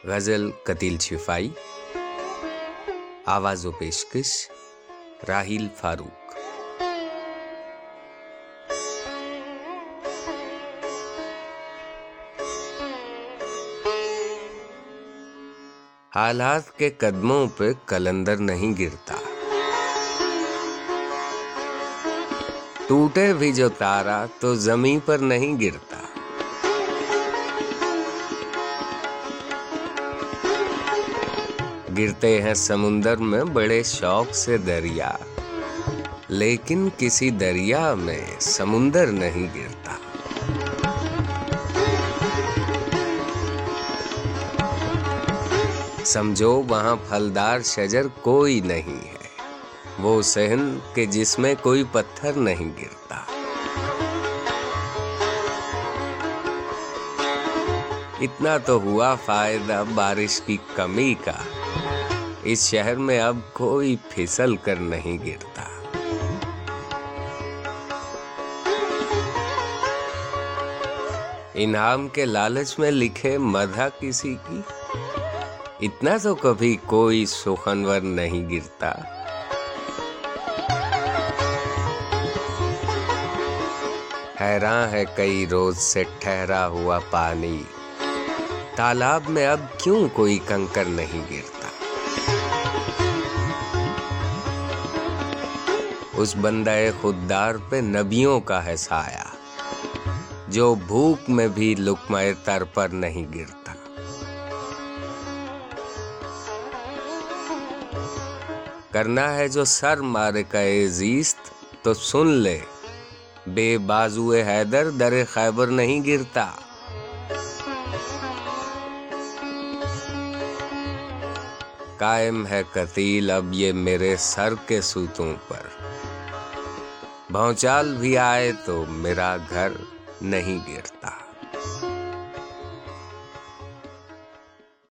غزل قتیل شفائی، آواز و پیشکش راحیل فاروق۔ حالات کے قدموں پہ کلندر نہیں گرتا، ٹوٹے بھی جو تارا تو زمیں پر نہیں گرتا۔ گرتے ہیں سمندر میں بڑے شوق سے دریا، لیکن کسی دریا میں سمندر نہیں گرتا۔ سمجھو وہاں پھلدار شجر کوئی نہیں ہے، وہ صحن کہ جس میں کوئی پتھر نہیں گرتا۔ اتنا تو ہوا فائدہ بارش کی کمی کا، اس شہر میں اب کوئی پھسل کر نہیں گرتا۔ انعام کے لالچ میں لکھے مدح کسی کی، اتنا تو کبھی کوئی سخنور نہیں گرتا۔ حیراں ہے کئی روز سے ٹھہرا ہوا پانی، تالاب میں اب کیوں کوئی کنکر نہیں گرتا۔ اس بندہ خوددار پہ نبیوں کا ہے سایہ، جو بھوک میں بھی لقمہ تر پر نہیں گرتا۔ کرنا ہے جو سر مارے کا زیست تو سن لے، بے بازو حیدر در خیبر نہیں گرتا۔ قائم ہے قتیل اب یہ میرے سر کے ستون پر، بھونچال بھی آئے تو میرا گھر نہیں گرتا۔